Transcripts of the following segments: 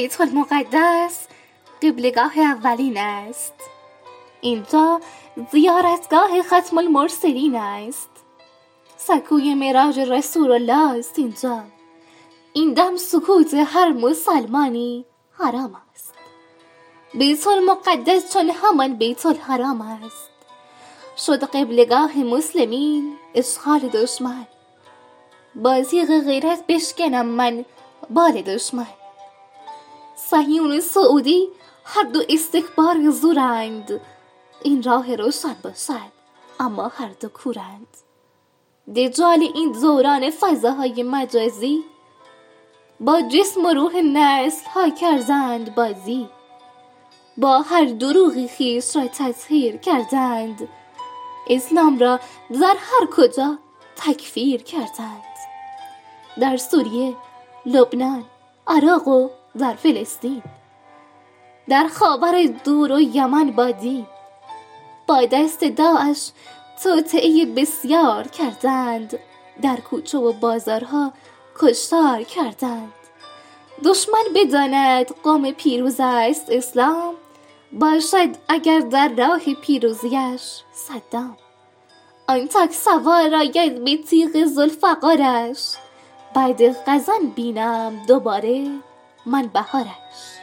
بیت المقدس قبلگاه اولین است. اینجا زیارتگاه ختم المرسلین است. سکوی معراج رسول الله است اینجا. این دم سکوت هر مسلمانی حرام است. بیت المقدس چون همان بیت الحرام است. شد قبلگاه مسلمین اشغال دشمن. با تیغ غیرت بشکنم من بال دشمن. صهیون و سعودی هر دو استکبار زورند. این راه روشن باشد اما هر دو کورند. دجال این دوران فضاهای مجازی با جسم و روح نسل ها کردند بازی. با هر دروغی خویش را تطهیر کردند. اسلام را در هر کجا تکفیر کردند. در سوریه، لبنان، عراق و در فلسطین، در خاور دور و یمن با دین، با دست داعش توطئه بسیار کردند. در کوچه و بازارها کشتار کردند. دشمن بداند قوم پیروز است اسلام. باشد اگر در راه پیروزیش صدام. آن تک سوار آید به تیغ ذوالفقارش. بعد خزان بینم دوباره من بهارش.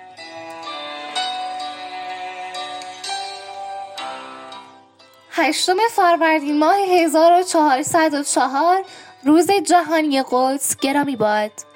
8 فروردین ماه 1404 روز جهانی قدس گرامی باد.